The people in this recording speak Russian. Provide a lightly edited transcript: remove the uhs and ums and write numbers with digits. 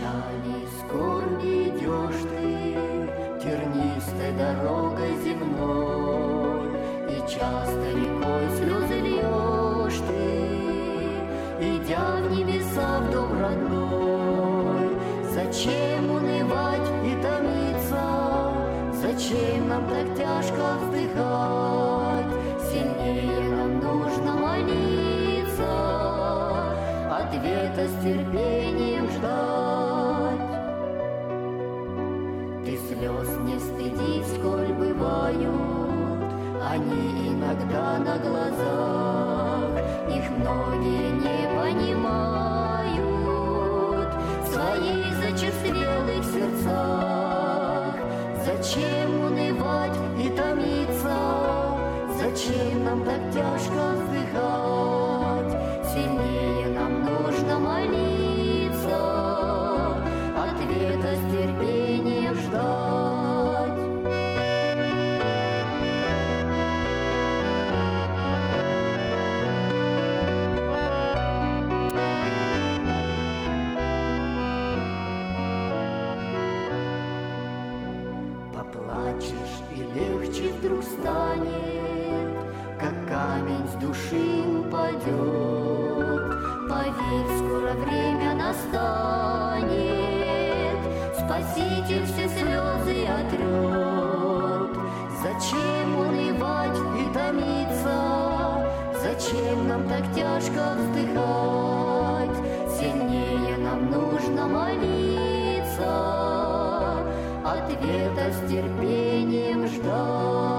печали, скорби идешь ты тернистой дорогой земной, и часто рекой слезы льешь ты, идя в небеса в дом родной. Зачем унывать и томиться? Зачем нам так тяжко вздыхать? Сильнее нам нужно молиться, ответа с терпением ждать. Ты слез не стыдись, сколь бывают они иногда на глазах, их многие не понимают в своих зачерствелых сердцах. Зачем унывать и томиться? Зачем нам так тяжко вздыхать? Сильнее нам нужно молиться, ответа с терпением ждать. Поплачешь, и легче вдруг станет, как камень с души упадет. Поверь, скоро время настанет, Спаситель все слезы отрет. Зачем унывать и томиться? Зачем нам так тяжко вздыхать? Сильнее нам нужно молиться, ответа с терпением ждать.